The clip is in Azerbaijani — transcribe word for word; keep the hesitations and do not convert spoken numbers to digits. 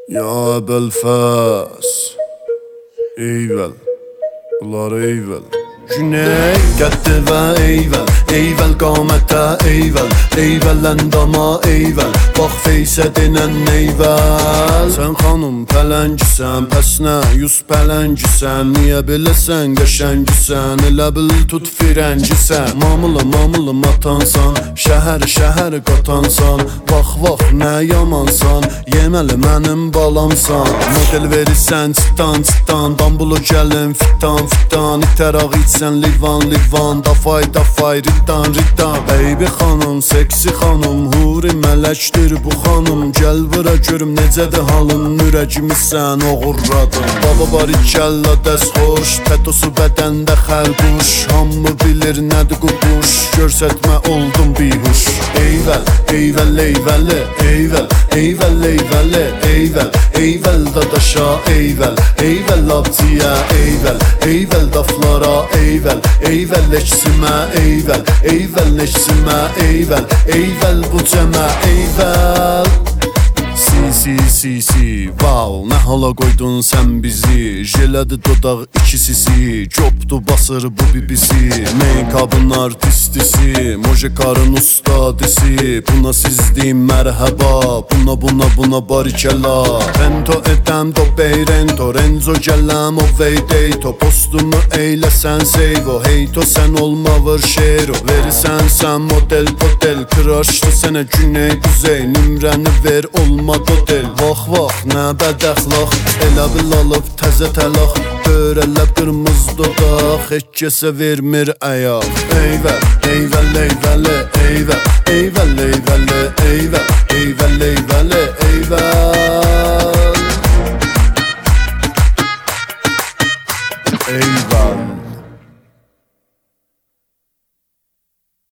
Ya Belfas, eyvel, bunlar eyvel. Güney qədddir və eyvel, eyvel qamətə eyvel, eyvel əndama eyvel, bax feysə denən eyvel. Sən xanım pələngisən, pəs nə yüz pələngisən, niyə biləsən qəşəngisən, elə bil tut firəngisən. Mamılı mamılı matansan, şəhər şəhər qatansan, vax vax nə yamansan, yeməli mənim balamsan. Model verirsən çıtan çıtan, dambulu gəlin fitan fitan, itər ağ sən livan livan, dafay dafay riddan riddan. Beybi xanım, seksi xanım, huri mələkdir bu xanım. Gəl vıra görüm necədir halın, ürəcimi sən oğurladın. Baba barikəlla dəs xoş, tətosu bədəndə xərquş, hamı bilir nədir qubuş, görsətmə oldum bihuş. Eyvel, eyvel, eyvəli, eyvel, eyvel, eyvəli, eyvel, eyvel dadaşa, eyvel, eyvel abdiyə, eyvel, eyvel daflara, eyvel, eyvel leçsimə, eyvel, eyvel leçsimə, eyvel, eyvel bu cəmə, eyvel. Si si si si, wow, nə hala qoydun sən bizi, jelədi dodaq ikisisi, copdu basır bu bibisi, make-up'ın artistisi, mojekarın ustadisi, buna siz deyim mərhəba, buna buna buna barikəla. Rento edəm do beyrento, renzo gələm o veydeyto, postumu eyləsən seyvo, heyto sən olma vır şero, verirsən sən model potel, kıraşdı sənə güney kuzey, nümrəni ver olma dodel. Vax vax nə bədəxlaq, elə bil alıb təzə təlaq, dörələ qırmız dodaq, heç kəsə vermir əyaq. Eyvel, eyvel, eyvəli, eyvel, eyvel, eyvəli, eyvel, eyvel, eyvəli, eyvel. Eyvel.